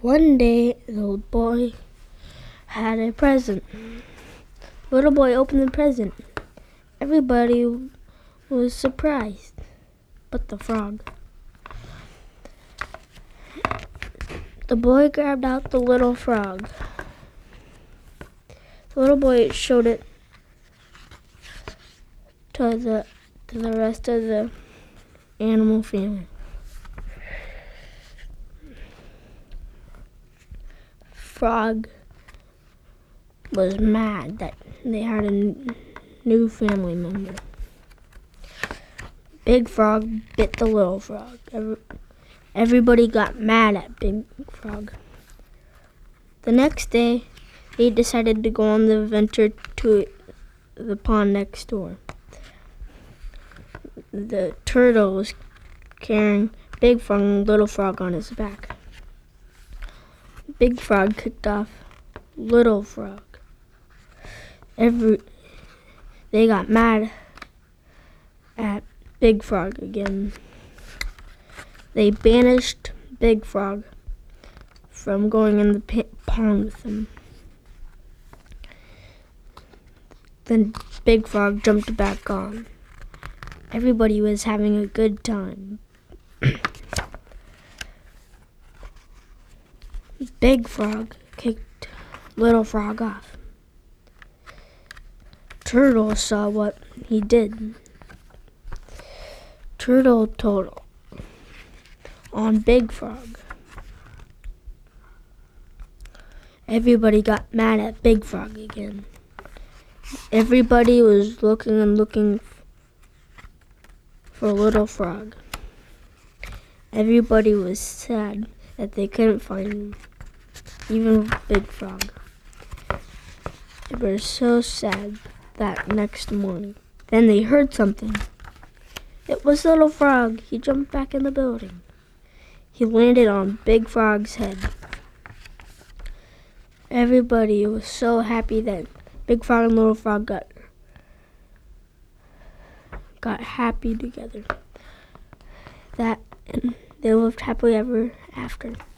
One day, the little boy had a present. The little boy opened the present. Everybody was surprised, but the frog. The boy grabbed out the little frog. The little boy showed it to the rest of the animal family. Frog was mad that they had a new family member. Big Frog bit the little frog. Everybody got mad at Big Frog. The next day, they decided to go on the adventure to the pond next door. The turtle was carrying Big Frog and Little Frog on his back. Big Frog kicked off Little Frog. They got mad at Big Frog again. They banished Big Frog from going in the pond with them. Then Big Frog jumped back on. Everybody was having a good time. Big Frog kicked Little Frog off. Turtle saw what he did. Turtle told on Big Frog. Everybody got mad at Big Frog again. Everybody was looking for Little Frog. Everybody was sad that they couldn't find him. Even Big Frog. They were so sad that next morning. Then they heard something. It was Little Frog. He jumped back in the building. He landed on Big Frog's head. Everybody was so happy that Big Frog and Little Frog got happy together. And they lived happily ever after.